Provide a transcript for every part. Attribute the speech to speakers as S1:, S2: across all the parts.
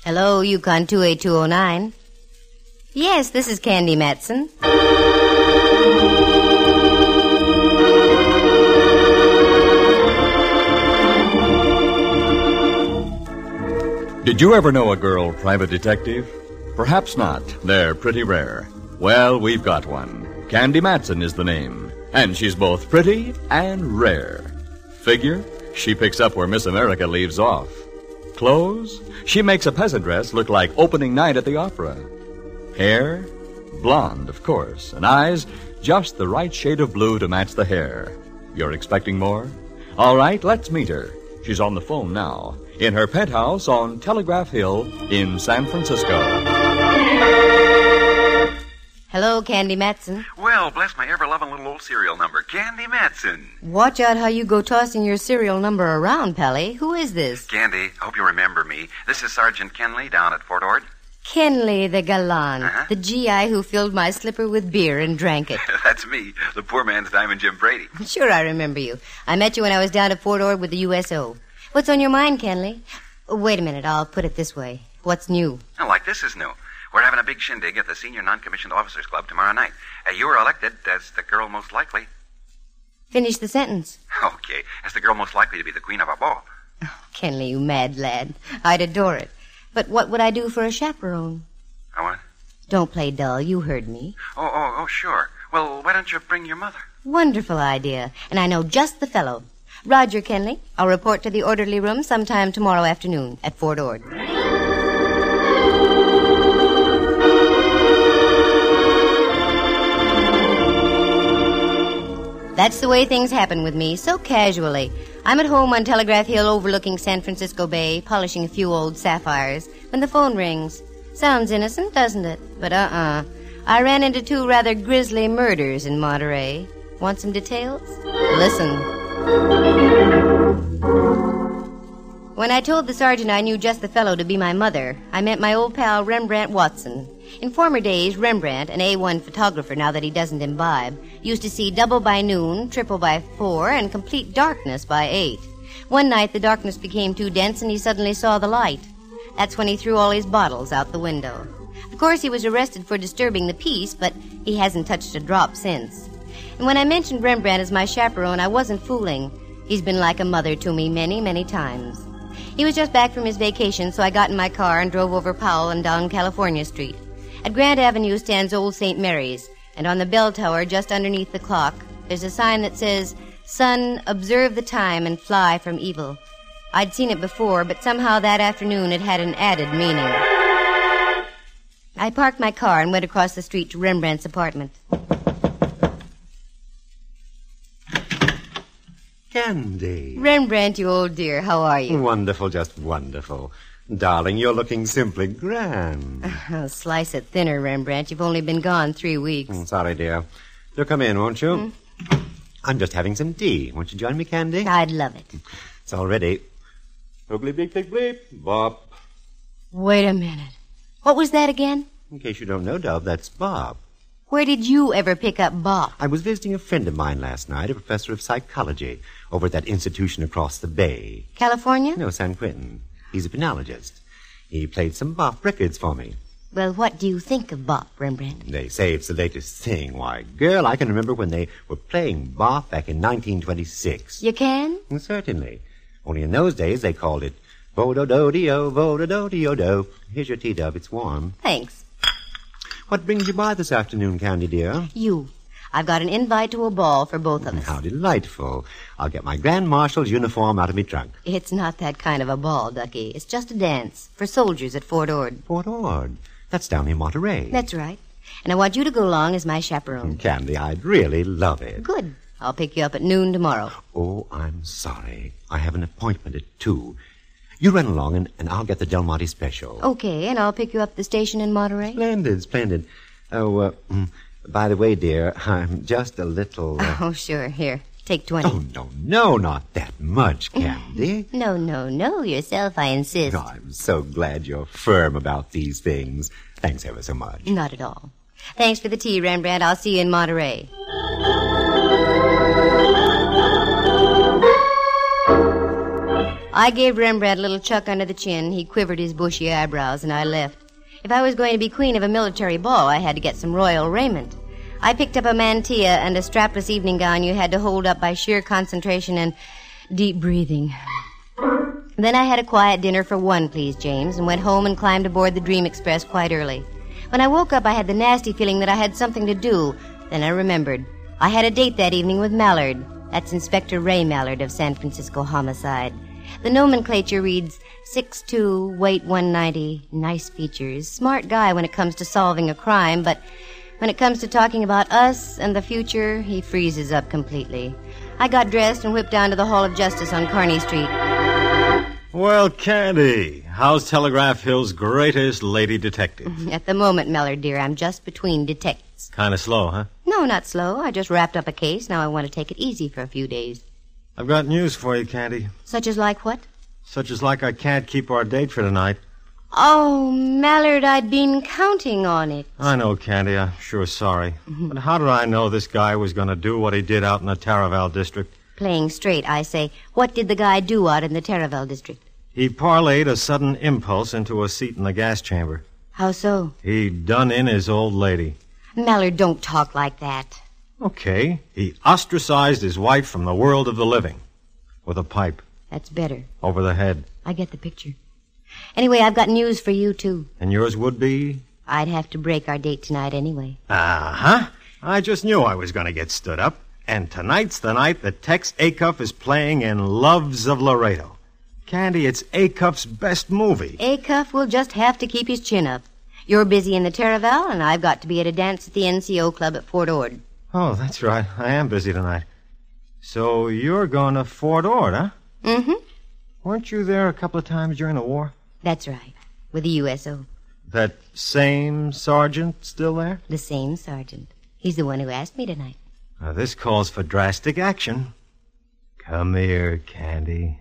S1: Hello, Yukon 28209. Yes, this is Candy Matson.
S2: Did you ever know a girl private detective? Perhaps not. They're pretty rare. Well, we've got one. Candy Matson is the name. And she's both pretty and rare. Figure? She picks up where Miss America leaves off. Clothes? She makes a peasant dress look like opening night at the opera. Hair? Blonde, of course. And eyes? Just the right shade of blue to match the hair. You're expecting more? All right, let's meet her. She's on the phone now, in her penthouse on Telegraph Hill in San Francisco.
S1: Hello, Candy Matson.
S3: Well, bless my ever-loving little old serial number, Candy Matson.
S1: Watch out how you go tossing your serial number around, Pally. Who is this?
S3: Candy, I hope you remember me. This is Sergeant Kenley down at Fort Ord.
S1: Kenley the Galan, the GI who filled my slipper with beer and drank it.
S3: That's me, the poor man's Diamond Jim Brady.
S1: Sure, I remember you. I met you when I was down at Fort Ord with the USO. What's on your mind, Kenley? Wait a minute, I'll put it this way. What's new?
S3: Oh, like this is new. We're having a big shindig at the Senior Non-Commissioned Officers Club tomorrow night. You were elected as the girl most likely.
S1: Finish the sentence.
S3: Okay, as the girl most likely to be the queen of our ball.
S1: Oh, Kenley, you mad lad. I'd adore it. But what would I do for a chaperone?
S3: What?
S1: Don't play dull. You heard me.
S3: Oh, sure. Well, why don't you bring your mother?
S1: Wonderful idea. And I know just the fellow. Roger, Kenley. I'll report to the orderly room sometime tomorrow afternoon at Fort Ord. That's the way things happen with me, so casually. I'm at home on Telegraph Hill overlooking San Francisco Bay, polishing a few old sapphires, when the phone rings. Sounds innocent, doesn't it? But I ran into 2 rather grisly murders in Monterey. Want some details? Listen. When I told the sergeant I knew just the fellow to be my mother, I meant my old pal Rembrandt Watson. In former days, Rembrandt, an A1 photographer now that he doesn't imbibe, used to see double by noon, triple by 4, and complete darkness by 8. One night the darkness became too dense and he suddenly saw the light. That's when he threw all his bottles out the window. Of course, he was arrested for disturbing the peace, but he hasn't touched a drop since. And when I mentioned Rembrandt as my chaperone, I wasn't fooling. He's been like a mother to me many, many times. He was just back from his vacation, so I got in my car and drove over Powell and down California Street. At Grand Avenue stands Old St. Mary's, and on the bell tower just underneath the clock, there's a sign that says, "Son, observe the time and fly from evil." I'd seen it before, but somehow that afternoon it had an added meaning. I parked my car and went across the street to Rembrandt's apartment.
S4: Candy.
S1: Rembrandt, you old dear, how are you?
S4: Wonderful, just wonderful. Darling, you're looking simply grand.
S1: Oh, slice it thinner, Rembrandt. You've only been gone 3 weeks.
S4: Sorry, dear. Do come in, won't you? I'm just having some tea. Won't you join me, Candy?
S1: I'd love it.
S4: It's all ready. Oh, bleep, bleep, bleep, bleep. Bop.
S1: Wait a minute. What was that again?
S4: In case you don't know, Dove, that's Bob.
S1: Where did you ever pick up Bob?
S4: I was visiting a friend of mine last night, a professor of psychology, over at that institution across the bay.
S1: California?
S4: No, San Quentin. He's a penologist. He played some bop records for me.
S1: Well, what do you think of bop, Rembrandt?
S4: They say it's the latest thing. Why, girl, I can remember when they were playing bop back in 1926.
S1: You can?
S4: Certainly. Only in those days they called it Vo-do-do-de-o, Vo-do-do-de-o-do. Here's your tea, Dove. It's warm.
S1: Thanks.
S4: What brings you by this afternoon, Candy, dear?
S1: You. I've got an invite to a ball for both of us.
S4: How delightful. I'll get my Grand Marshal's uniform out of me trunk.
S1: It's not that kind of a ball, Ducky. It's just a dance for soldiers at Fort Ord.
S4: Fort Ord? That's down in Monterey.
S1: That's right. And I want you to go along as my chaperone.
S4: Candy, I'd really love it.
S1: Good. I'll pick you up at noon tomorrow.
S4: Oh, I'm sorry. I have an appointment at 2. You run along, and I'll get the Del Monte special.
S1: Okay, and I'll pick you up at the station in Monterey.
S4: Splendid, splendid. Oh, by the way, dear, I'm just a little...
S1: Oh, sure. Here, take 20.
S4: Oh, no, not that much, Candy.
S1: No, yourself, I insist.
S4: Oh, I'm so glad you're firm about these things. Thanks ever so much.
S1: Not at all. Thanks for the tea, Rembrandt. I'll see you in Monterey. I gave Rembrandt a little chuck under the chin. He quivered his bushy eyebrows, and I left. If I was going to be queen of a military ball, I had to get some royal raiment. I picked up a mantilla and a strapless evening gown you had to hold up by sheer concentration and deep breathing. Then I had a quiet dinner for one, please, James, and went home and climbed aboard the Dream Express quite early. When I woke up, I had the nasty feeling that I had something to do. Then I remembered. I had a date that evening with Mallard. That's Inspector Ray Mallard of San Francisco Homicide. The nomenclature reads 6'2", weight 190, nice features, smart guy when it comes to solving a crime, but when it comes to talking about us and the future, he freezes up completely. I got dressed and whipped down to the Hall of Justice on Kearny Street.
S5: Well, Candy, how's Telegraph Hill's greatest lady detective?
S1: At the moment, Mallard, dear, I'm just between detectives.
S5: Kind of slow, huh?
S1: No, not slow. I just wrapped up a case. Now I want to take it easy for a few days.
S5: I've got news for you, Candy.
S1: Such as like what?
S5: Such as like I can't keep our date for tonight.
S1: Oh, Mallard, I'd been counting on it.
S5: I know, Candy. I'm sure sorry. But how did I know this guy was going to do what he did out in the Taraval district?
S1: Playing straight, I say. What did the guy do out in the Taraval district?
S5: He parlayed a sudden impulse into a seat in the gas chamber.
S1: How so?
S5: He done in his old lady.
S1: Mallard, don't talk like that.
S5: Okay. He ostracized his wife from the world of the living. With a pipe.
S1: That's better.
S5: Over the head.
S1: I get the picture. Anyway, I've got news for you, too.
S5: And yours would be?
S1: I'd have to break our date tonight anyway.
S5: Uh-huh. I just knew I was going to get stood up. And tonight's the night that Tex Acuff is playing in Loves of Laredo. Candy, it's Acuff's best movie.
S1: Acuff will just have to keep his chin up. You're busy in the Taraval, and I've got to be at a dance at the NCO Club at Fort Ord.
S5: Oh, that's right. I am busy tonight. So you're going to Fort Ord, huh?
S1: Mm-hmm.
S5: Weren't you there a couple of times during the war?
S1: That's right. With the USO.
S5: That same sergeant still there?
S1: The same sergeant. He's the one who asked me tonight.
S5: Now, this calls for drastic action. Come here, Candy.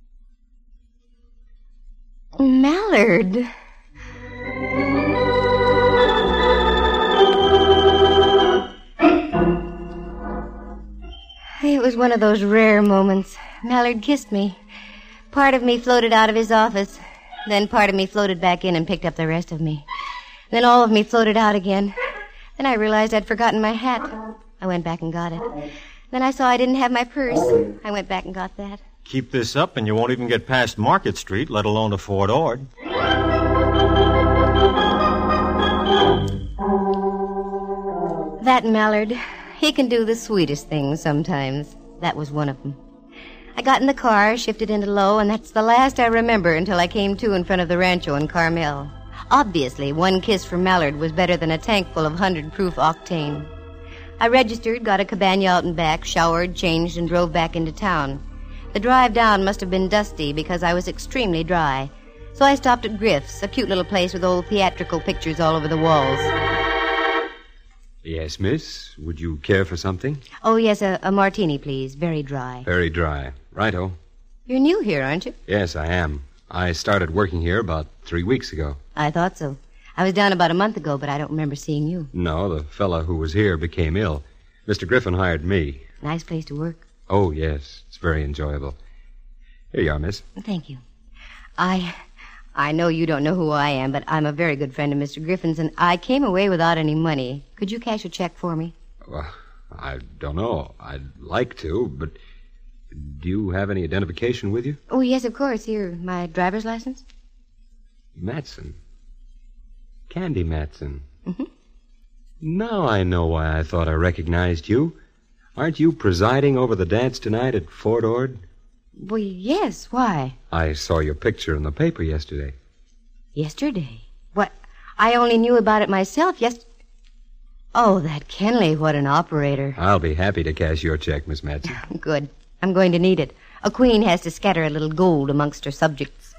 S1: Mallard. It was one of those rare moments. Mallard kissed me. Part of me floated out of his office. Then part of me floated back in and picked up the rest of me. Then all of me floated out again. Then I realized I'd forgotten my hat. I went back and got it. Then I saw I didn't have my purse. I went back and got that.
S5: Keep this up and you won't even get past Market Street, let alone to Fort Ord.
S1: That Mallard, he can do the sweetest things sometimes. That was one of them. I got in the car, shifted into low, and that's the last I remember until I came to in front of the Rancho in Carmel. Obviously, one kiss from Mallard was better than a tank full of 100-proof octane. I registered, got a cabana out and back, showered, changed, and drove back into town. The drive down must have been dusty because I was extremely dry. So I stopped at Griff's, a cute little place with old theatrical pictures all over the walls.
S6: Yes, miss. Would you care for something?
S1: Oh, yes, a martini, please. Very dry.
S6: Very dry. Righto.
S1: You're new here, aren't you?
S6: Yes, I am. I started working here about 3 weeks ago.
S1: I thought so. I was down about a month ago, but I don't remember seeing you.
S6: No, the fellow who was here became ill. Mr. Griffin hired me.
S1: Nice place to work.
S6: Oh, yes. It's very enjoyable. Here you are, miss.
S1: Thank you. I know you don't know who I am, but I'm a very good friend of Mr. Griffin's, and I came away without any money. Could you cash a check for me?
S6: Well, I don't know. I'd like to, but do you have any identification with you?
S1: Oh, yes, of course. Here, my driver's license.
S6: Matson. Candy Matson.
S1: Mm-hmm.
S6: Now I know why I thought I recognized you. Aren't you presiding over the dance tonight at Fort Ord?
S1: Well, yes. Why?
S6: I saw your picture in the paper yesterday.
S1: Yesterday? What? I only knew about it myself Oh, that Kenley, what an operator.
S6: I'll be happy to cash your check, Miss Matson.
S1: Good. I'm going to need it. A queen has to scatter a little gold amongst her subjects.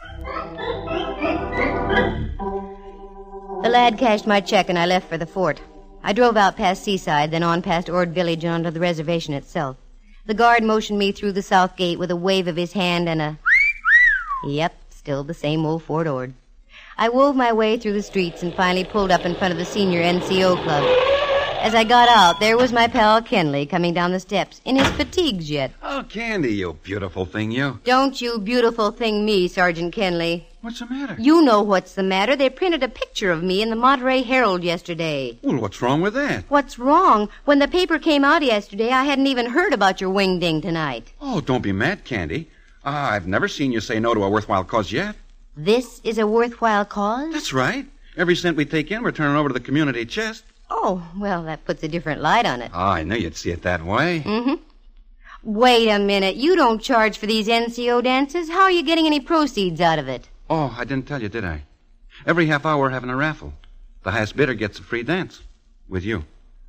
S1: The lad cashed my check and I left for the fort. I drove out past Seaside, then on past Ord Village and onto the reservation itself. The guard motioned me through the south gate with a wave of his hand and a... Yep, still the same old Fort Ord. I wove my way through the streets and finally pulled up in front of the senior NCO club. As I got out, there was my pal Kenley coming down the steps, in his fatigues yet.
S3: Oh, Candy, you beautiful thing, you.
S1: Don't you beautiful thing me, Sergeant Kenley.
S3: What's the matter?
S1: You know what's the matter. They printed a picture of me in the Monterey Herald yesterday.
S3: Well, what's wrong with that?
S1: What's wrong? When the paper came out yesterday, I hadn't even heard about your wing-ding tonight.
S3: Oh, don't be mad, Candy. I've never seen you say no to a worthwhile cause yet.
S1: This is a worthwhile cause?
S3: That's right. Every cent we take in, we're turning over to the community chest.
S1: Oh, well, that puts a different light on it.
S3: Oh, I knew you'd see it that way.
S1: Mm-hmm. Wait a minute. You don't charge for these NCO dances. How are you getting any proceeds out of it?
S3: Oh, I didn't tell you, did I? Every half hour we're having a raffle. The highest bidder gets a free dance. With you.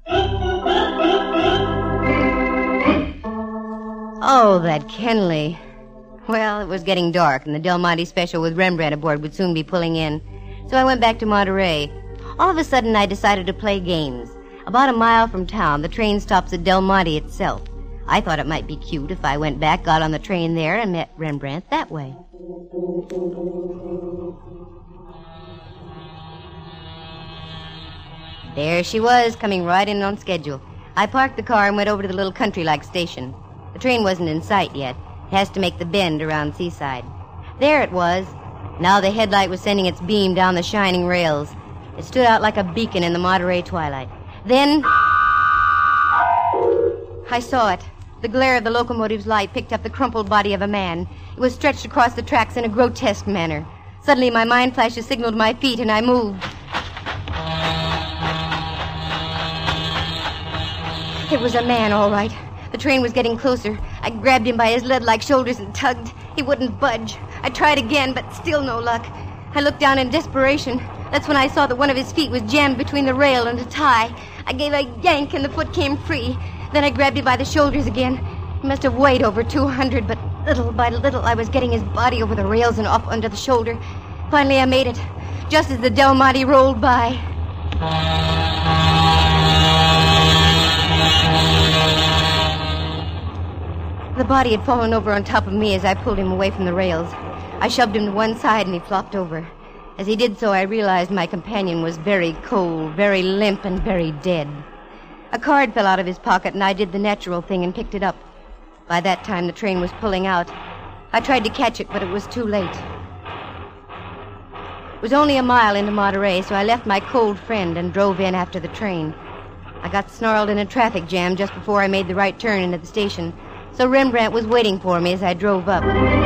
S1: Oh, that Kenley. Well, it was getting dark, and the Del Monte special with Rembrandt aboard would soon be pulling in. So I went back to Monterey. All of a sudden, I decided to play games. About a mile from town, the train stops at Del Monte itself. I thought it might be cute if I went back, got on the train there, and met Rembrandt that way. There she was, coming right in on schedule. I parked the car and went over to the little country-like station. The train wasn't in sight yet. It has to make the bend around Seaside. There it was. Now the headlight was sending its beam down the shining rails. It stood out like a beacon in the Monterey twilight. Then I saw it. The glare of the locomotive's light picked up the crumpled body of a man. It was stretched across the tracks in a grotesque manner. Suddenly my mind flash a signal to my feet, and I moved. It was a man, all right. The train was getting closer. I grabbed him by his lead-like shoulders and tugged. He wouldn't budge. I tried again, but still no luck. I looked down in desperation. That's when I saw that one of his feet was jammed between the rail and a tie. I gave a yank, and the foot came free. Then I grabbed him by the shoulders again. He must have weighed over 200, but little by little I was getting his body over the rails and off under the shoulder. Finally, I made it, just as the Del Monte rolled by. The body had fallen over on top of me as I pulled him away from the rails. I shoved him to one side, and he flopped over. As he did so, I realized my companion was very cold, very limp, and very dead. A card fell out of his pocket, and I did the natural thing and picked it up. By that time, the train was pulling out. I tried to catch it, but it was too late. It was only a mile into Monterey, so I left my cold friend and drove in after the train. I got snarled in a traffic jam just before I made the right turn into the station, so Rembrandt was waiting for me as I drove up.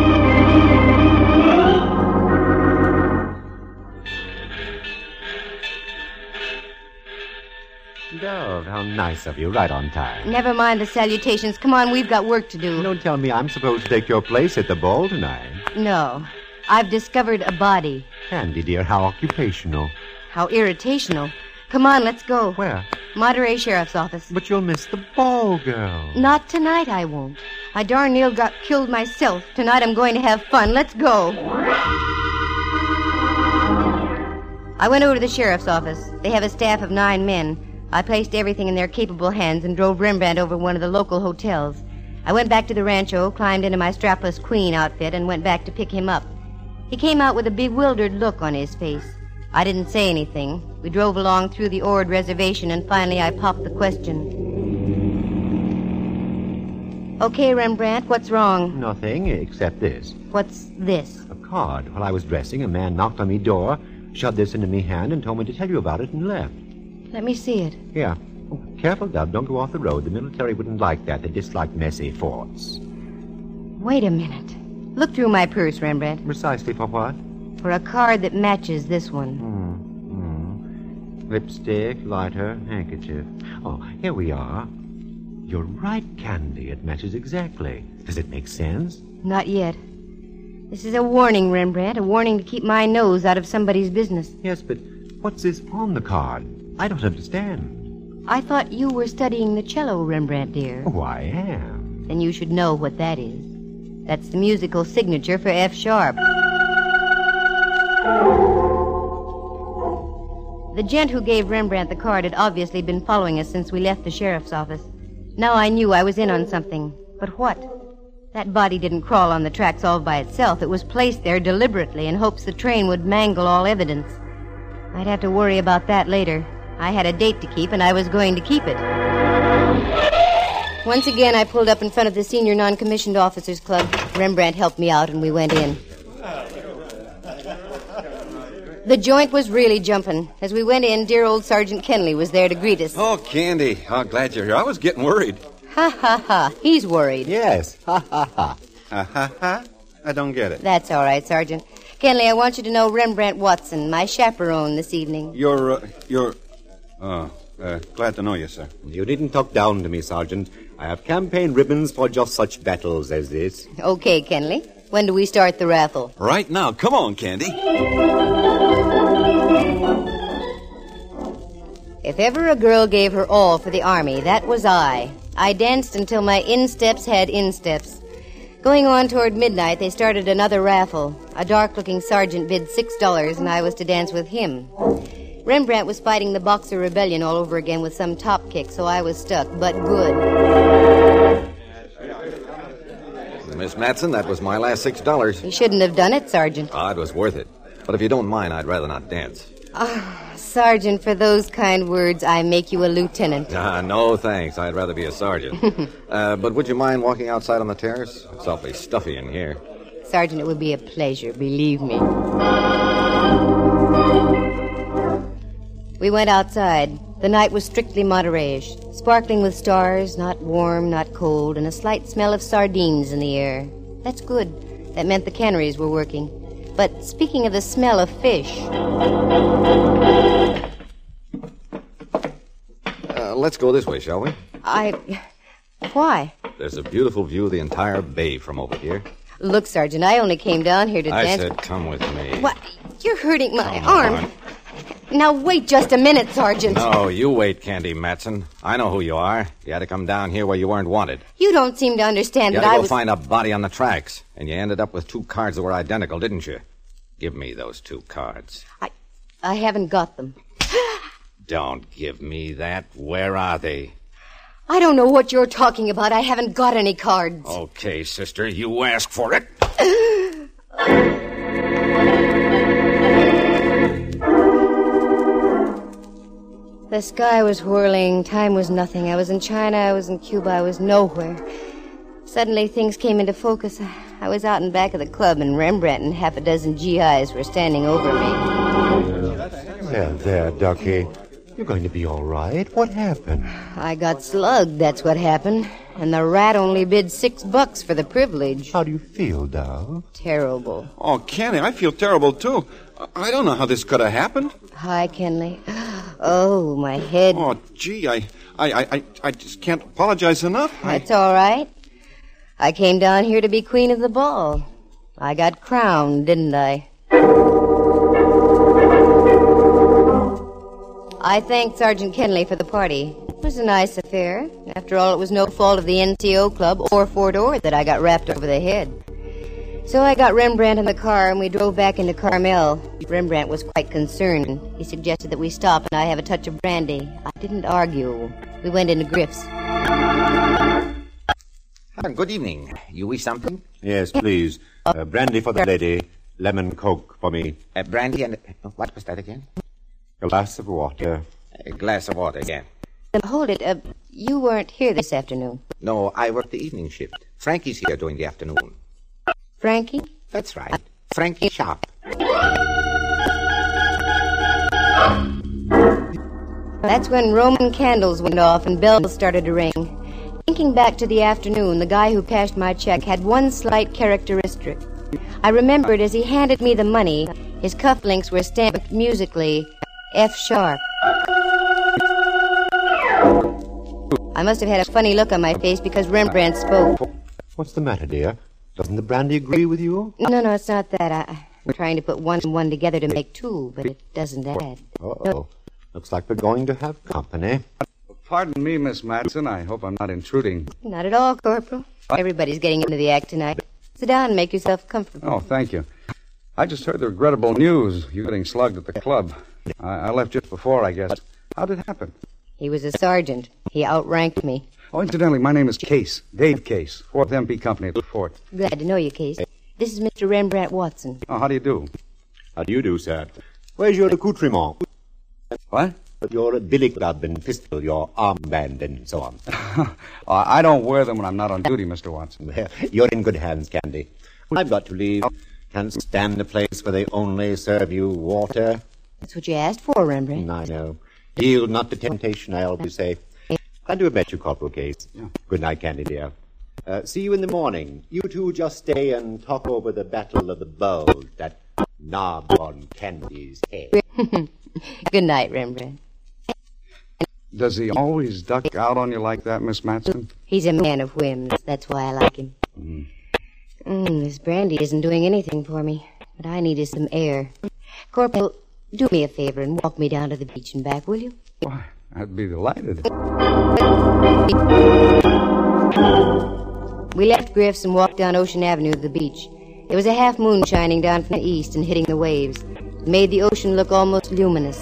S4: Dove, how nice of you, right on time.
S1: Never mind the salutations. Come on, we've got work to do.
S4: Don't tell me I'm supposed to take your place at the ball tonight.
S1: No. I've discovered a body.
S4: Candy, dear, how occupational.
S1: How irritational. Come on, let's go.
S4: Where?
S1: Monterey Sheriff's Office.
S4: But you'll miss the ball, girl.
S1: Not tonight, I won't. I darn near got killed myself. Tonight I'm going to have fun. Let's go. I went over to the sheriff's office. They have a staff of 9 men. I placed everything in their capable hands and drove Rembrandt over to one of the local hotels. I went back to the rancho, climbed into my strapless queen outfit, and went back to pick him up. He came out with a bewildered look on his face. I didn't say anything. We drove along through the Ord reservation, and finally I popped the question. Okay, Rembrandt, what's wrong?
S4: Nothing except this.
S1: What's this?
S4: A card. While I was dressing, a man knocked on me door, shoved this into me hand, and told me to tell you about it, and left.
S1: Let me see it.
S4: Here. Oh, careful, Dove. Don't go off the road. The military wouldn't like that. They dislike messy forts.
S1: Wait a minute. Look through my purse, Rembrandt.
S4: Precisely for what?
S1: For a card that matches this one.
S4: Lipstick, lighter, handkerchief. Oh, here we are. You're right, Candy. It matches exactly. Does it make sense?
S1: Not yet. This is a warning, Rembrandt. A warning to keep my nose out of somebody's business.
S4: Yes, but what's this on the card? I don't understand.
S1: I thought you were studying the cello, Rembrandt, dear.
S4: Oh, I am.
S1: Then you should know what that is. That's the musical signature for F sharp. The gent who gave Rembrandt the card had obviously been following us since we left the sheriff's office. Now I knew I was in on something. But what? That body didn't crawl on the tracks all by itself. It was placed there deliberately in hopes the train would mangle all evidence. I'd have to worry about that later. I had a date to keep, and I was going to keep it. Once again, I pulled up in front of the Senior Non-Commissioned Officers Club. Rembrandt helped me out, and we went in. The joint was really jumping. As we went in, dear old Sergeant Kenley was there to greet us.
S7: Oh, Candy. Oh, glad you're here. I was getting worried.
S1: Ha, ha, ha. He's worried.
S4: Yes. Ha, ha, ha.
S7: Ha. I don't get it.
S1: That's all right, Sergeant. Kenley, I want you to know Rembrandt Watson, my chaperone this evening.
S7: You're... glad to know you, sir.
S4: You needn't talk down to me, Sergeant. I have campaign ribbons for just such battles as this.
S1: Okay, Kenley. When do we start the raffle?
S7: Right now. Come on, Candy.
S1: If ever a girl gave her all for the Army, that was I. I danced until my insteps had insteps. Going on toward midnight, they started another raffle. A dark-looking sergeant bid $6, and I was to dance with him. Rembrandt was fighting the Boxer Rebellion all over again with some top kick, so I was stuck, but good.
S7: Miss Matson, that was my last $6.
S1: You shouldn't have done it, Sergeant.
S7: It was worth it. But if you don't mind, I'd rather not dance.
S1: Sergeant, for those kind words, I make you a lieutenant.
S7: No, thanks. I'd rather be a sergeant. But would you mind walking outside on the terrace? It's awfully stuffy in here.
S1: Sergeant, it would be a pleasure, believe me. We went outside. The night was strictly Monterey-ish, sparkling with stars, not warm, not cold, and a slight smell of sardines in the air. That's good. That meant the canneries were working. But speaking of the smell of fish...
S7: Let's go this way, shall we?
S1: Why?
S7: There's a beautiful view of the entire bay from over here.
S1: Look, Sergeant, I only came down here to dance...
S7: I said come with me.
S1: What? You're hurting my
S7: Come
S1: arm.
S7: on.
S1: Now, wait just a minute, Sergeant.
S7: No, you wait, Candy Matson. I know who you are. You had to come down here where you weren't wanted.
S1: You don't seem to understand
S7: You
S1: that
S7: had to
S1: I
S7: go
S1: was...
S7: find a body on the tracks, and you ended up with 2 cards that were identical, didn't you? Give me those 2 cards.
S1: I haven't got them.
S7: Don't give me that. Where are they?
S1: I don't know what you're talking about. I haven't got any cards.
S7: Okay, sister, you asked for it.
S1: The sky was whirling. Time was nothing. I was in China. I was in Cuba. I was nowhere. Suddenly, things came into focus. I was out in back of the club, and Rembrandt and half a dozen GIs were standing over me.
S4: There, Ducky. You're going to be all right. What happened?
S1: I got slugged, that's what happened. And the rat only bid $6 for the privilege.
S4: How do you feel, Dove?
S1: Terrible.
S7: Oh, Kenny, I feel terrible, too. I don't know how this could have happened.
S1: Hi, Kenley. Oh, my head.
S7: Oh, gee, I just can't apologize enough.
S1: That's all right. I came down here to be queen of the ball. I got crowned, didn't I? I thanked Sergeant Kenley for the party. It was a nice affair. After all, it was no fault of the NCO club or Fort Ord that I got rapped over the head. So I got Rembrandt in the car, and we drove back into Carmel. Rembrandt was quite concerned. He suggested that we stop and I have a touch of brandy. I didn't argue. We went into Griff's.
S8: Good evening. You wish something?
S4: Yes, please. Brandy for the lady. Lemon Coke for me.
S8: Brandy and... what was that again?
S4: A glass of water.
S8: A glass of water again.
S1: Hold it. You weren't here this afternoon.
S8: No, I work the evening shift. Frankie's here during the afternoon.
S1: Frankie?
S8: That's right. Frankie Sharp.
S1: That's when Roman candles went off and bells started to ring. Thinking back to the afternoon, the guy who cashed my check had one slight characteristic. I remembered as he handed me the money, his cufflinks were stamped musically, F sharp. I must have had a funny look on my face because Rembrandt spoke.
S4: What's the matter, dear? Doesn't the brandy agree with you?
S1: No, it's not that. I'm trying to put one and one together to make 2, but it doesn't add.
S4: Uh-oh. Looks like we're going to have company.
S9: Pardon me, Miss Matson. I hope I'm not intruding.
S1: Not at all, Corporal. Everybody's getting into the act tonight. Sit down and make yourself comfortable.
S9: Oh, thank you. I just heard the regrettable news. You getting slugged at the club. I left just before, I guess. How did it happen?
S1: He was a sergeant. He outranked me.
S9: Oh, incidentally, my name is Case. Dave Case. 4th MP Company at the fort.
S1: Glad to know you, Case. This is Mr. Rembrandt Watson.
S9: Oh, how do you do?
S4: How do you do, sir? Where's your accoutrement?
S9: What?
S4: your billy club and pistol, your armband, and so on.
S9: I don't wear them when I'm not on duty, Mr. Watson.
S4: Well, you're in good hands, Candy. I've got to leave. Can't stand a place where they only serve you water.
S1: That's what you asked for, Rembrandt.
S4: I know. Yield not to temptation, I always say. Glad to have met you, Corporal Case. Yeah. Good night, Candy, dear. See you in the morning. You two just stay and talk over the Battle of the Bulge, that knob on Candy's head.
S1: Good night, Rembrandt.
S9: Does he always duck out on you like that, Miss Matson?
S1: He's a man of whims. That's why I like him. This brandy isn't doing anything for me, but I needed some air. Corporal, do me a favor and walk me down to the beach and back, will you?
S9: Why, I'd be delighted.
S1: We left Griff's and walked down Ocean Avenue to the beach. There was a half moon shining down from the east and hitting the waves. It made the ocean look almost luminous.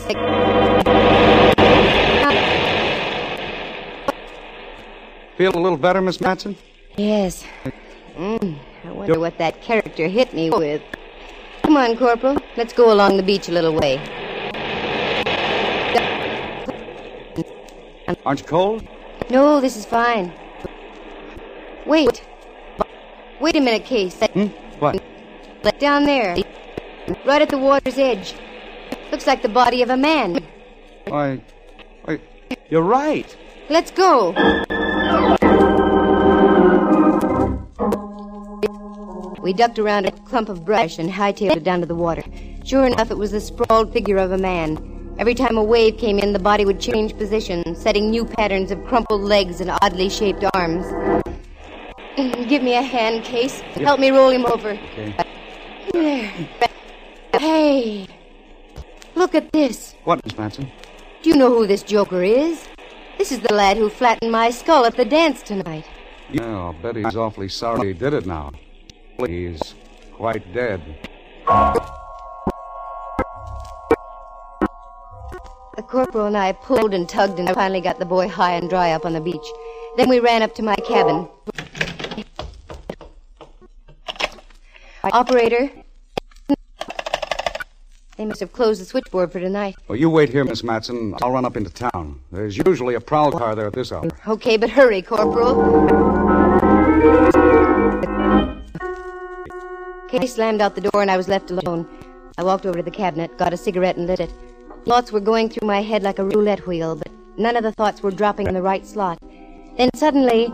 S9: Feel a little better, Miss Matson?
S1: Yes. I wonder what that character hit me with. Come on, Corporal. Let's go along the beach a little way.
S9: Aren't you cold?
S1: No, this is fine. Wait. Wait a minute, Case.
S9: What?
S1: Down there. Right at the water's edge. Looks like the body of a man.
S9: Why, you're right.
S1: Let's go. We ducked around a clump of brush and hightailed it down to the water. Sure enough, it was the sprawled figure of a man. Every time a wave came in, the body would change position, setting new patterns of crumpled legs and oddly shaped arms. Give me a hand, Case. Help me roll him over.
S9: Okay.
S1: There. Hey, look at this.
S9: What, Miss Matson?
S1: Do you know who this joker is? This is the lad who flattened my skull at the dance tonight.
S9: Yeah, I'll bet he's awfully sorry he did it now. He's quite dead.
S1: The corporal and I pulled and tugged and finally got the boy high and dry up on the beach. Then we ran up to my cabin. Operator, they must have closed the switchboard for tonight.
S9: Well, you wait here, Miss Matson. I'll run up into town. There's usually a prowl car there at this hour.
S1: Okay, but hurry, Corporal. Case slammed out the door and I was left alone. I walked over to the cabinet, got a cigarette and lit it. Thoughts were going through my head like a roulette wheel, but none of the thoughts were dropping in the right slot. Then suddenly...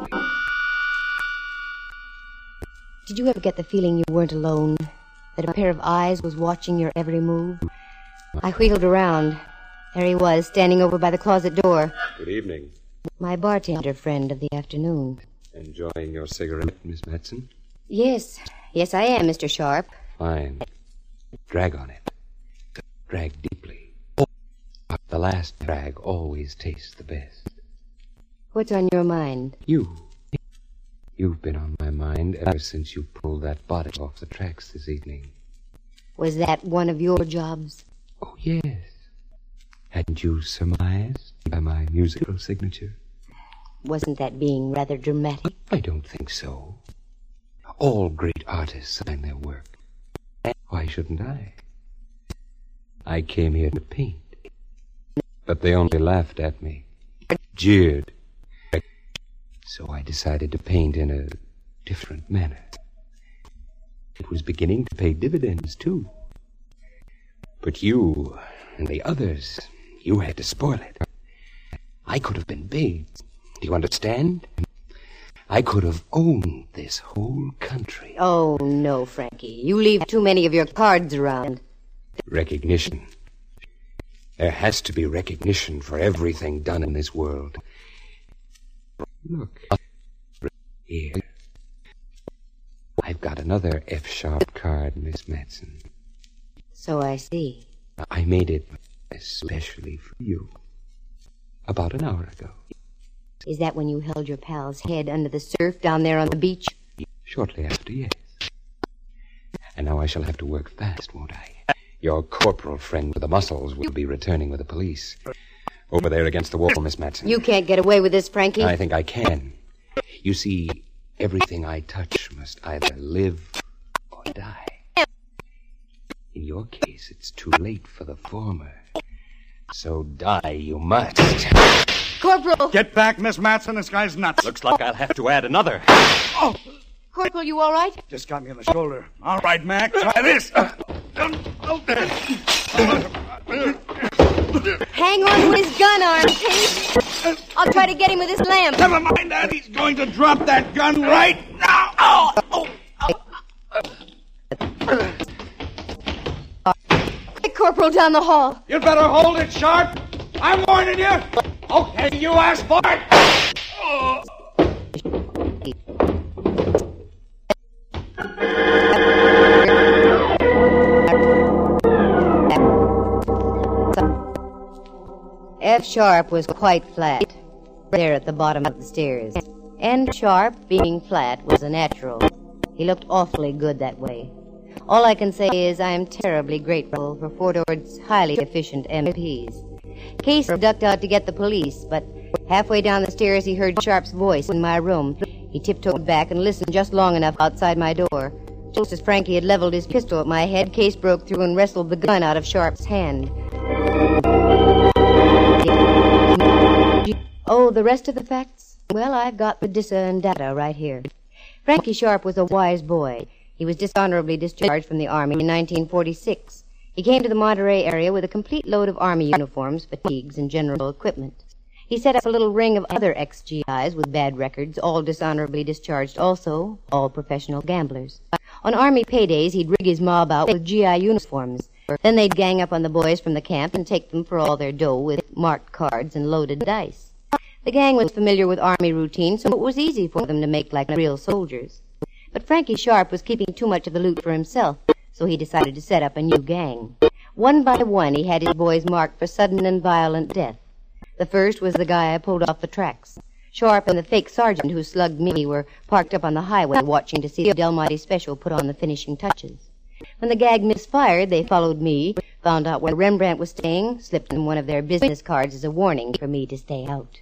S1: Did you ever get the feeling you weren't alone? That a pair of eyes was watching your every move? I wheeled around. There he was, standing over by the closet door.
S6: Good evening.
S1: My bartender friend of the afternoon.
S6: Enjoying your cigarette, Miss Matson?
S1: Yes. Yes, I am, Mr. Sharp.
S6: Fine. Drag on it. Drag deeply. The last drag always tastes the best.
S1: What's on your mind?
S6: You've been on my mind ever since you pulled that body off the tracks this evening.
S1: Was that one of your jobs?
S6: Oh, yes. Hadn't you surmised by my musical signature?
S1: Wasn't that being rather dramatic?
S6: I don't think so. All great artists sign their work. Why shouldn't I? I came here to paint. But they only laughed at me, jeered. So I decided to paint in a different manner. It was beginning to pay dividends, too. But you and the others, you had to spoil it. I could have been big. Do you understand? I could have owned this whole country.
S1: Oh, no, Frankie. You leave too many of your cards around.
S6: Recognition. There has to be recognition for everything done in this world. Look. Here. I've got another F-sharp card, Miss Matson.
S1: So I see.
S6: I made it especially for you. About an hour ago.
S1: Is that when you held your pal's head under the surf down there on the beach?
S6: Shortly after, yes. And now I shall have to work fast, won't I? Your corporal friend with the muscles will be returning with the police. Over there against the wall, Miss Matson.
S1: You can't get away with this, Frankie.
S6: I think I can. You see, everything I touch must either live or die. In your case, it's too late for the former. So die you must.
S1: Corporal!
S9: Get back, Miss Matson. This guy's nuts.
S6: Looks like I'll have to add another.
S9: Oh,
S1: Corporal, you all right?
S9: just got me on the shoulder. All right, Mac, try this.
S1: Hang on to his gun arm, Case. I'll try to get him with this lamp.
S9: Never mind that. He's going to drop that gun right now. Oh!
S1: Quick, Corporal, down the hall.
S9: You'd better hold it sharp. I'm warning you. Okay, you asked for it. Oh.
S1: F Sharp was quite flat, there at the bottom of the stairs. N Sharp, being flat, was a natural. He looked awfully good that way. All I can say is I am terribly grateful for Fort Ord's highly efficient MPs. Case ducked out to get the police, but halfway down the stairs he heard Sharp's voice in my room. He tiptoed back and listened just long enough outside my door. Just as Frankie had leveled his pistol at my head, Case broke through and wrestled the gun out of Sharp's hand. Oh, the rest of the facts? Well, I've got the discern data right here. Frankie Sharp was a wise boy. He was dishonorably discharged from the Army in 1946. He came to the Monterey area with a complete load of Army uniforms, fatigues, and general equipment. He set up a little ring of other ex-GIs with bad records, all dishonorably discharged also, all professional gamblers. On Army paydays, he'd rig his mob out with GI uniforms. Then they'd gang up on the boys from the camp and take them for all their dough with marked cards and loaded dice. The gang was familiar with Army routine, so it was easy for them to make like real soldiers. But Frankie Sharp was keeping too much of the loot for himself, so he decided to set up a new gang. One by one, he had his boys marked for sudden and violent death. The first was the guy I pulled off the tracks. Sharp and the fake sergeant who slugged me were parked up on the highway watching to see the Del Monte Special put on the finishing touches. When the gag misfired, they followed me, found out where Rembrandt was staying, slipped in one of their business cards as a warning for me to stay out.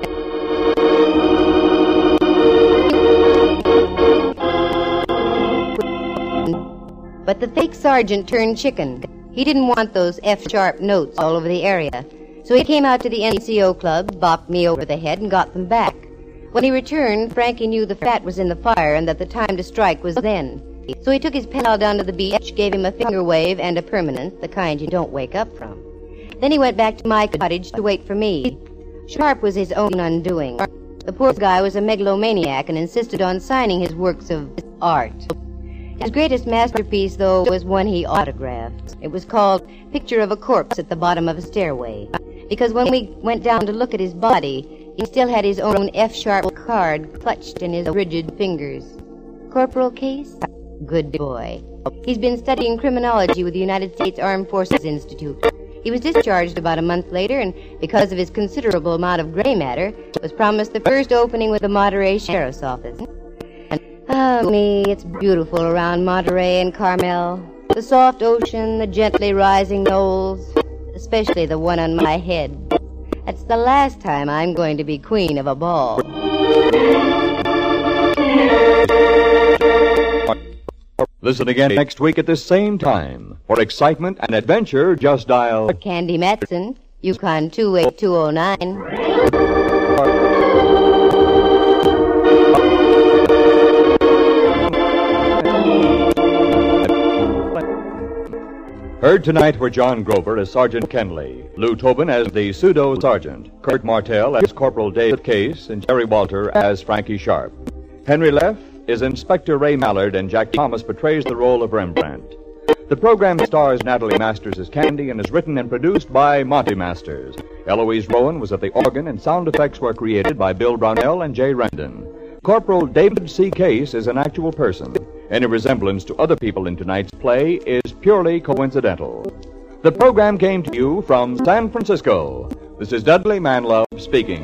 S1: But the fake sergeant turned chicken. He didn't want those F-sharp notes all over the area. So he came out to the NCO club, bopped me over the head, and got them back. When he returned, Frankie knew the fat was in the fire and that the time to strike was then. So he took his pal down to the beach, gave him a finger wave and a permanent, the kind you don't wake up from. Then he went back to my cottage to wait for me. Sharp was his own undoing. The poor guy was a megalomaniac and insisted on signing his works of art. His greatest masterpiece, though, was one he autographed. It was called Picture of a Corpse at the Bottom of a Stairway, because when we went down to look at his body, he still had his own F-sharp card clutched in his rigid fingers. Corporal Case? Good boy. He's been studying criminology with the United States Armed Forces Institute. He was discharged about a month later, and because of his considerable amount of gray matter, was promised the first opening with the Monterey Sheriff's Office. Oh, me, it's beautiful around Monterey and Carmel. The soft ocean, the gently rising knolls, especially the one on my head. That's the last time I'm going to be queen of a ball.
S2: Listen again next week at this same time. For excitement and adventure, just dial...
S1: Candy Matson, Yukon 28209.
S2: Heard tonight were John Grover as Sergeant Kenley, Lou Tobin as the pseudo-sergeant, Kurt Martell as Corporal David Case, and Jerry Walter as Frankie Sharp. Henry Leff is Inspector Ray Mallard, and Jack Thomas portrays the role of Rembrandt. The program stars Natalie Masters as Candy and is written and produced by Monty Masters. Eloise Rowan was at the organ, and sound effects were created by Bill Brownell and Jay Rendon. Corporal David C. Case is an actual person. Any resemblance to other people in tonight's play is purely coincidental. The program came to you from San Francisco. This is Dudley Manlove speaking.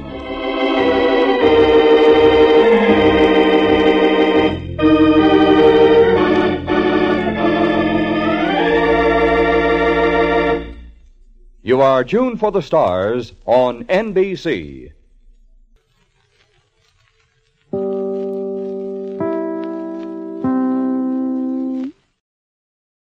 S2: You are tuned for the stars on NBC.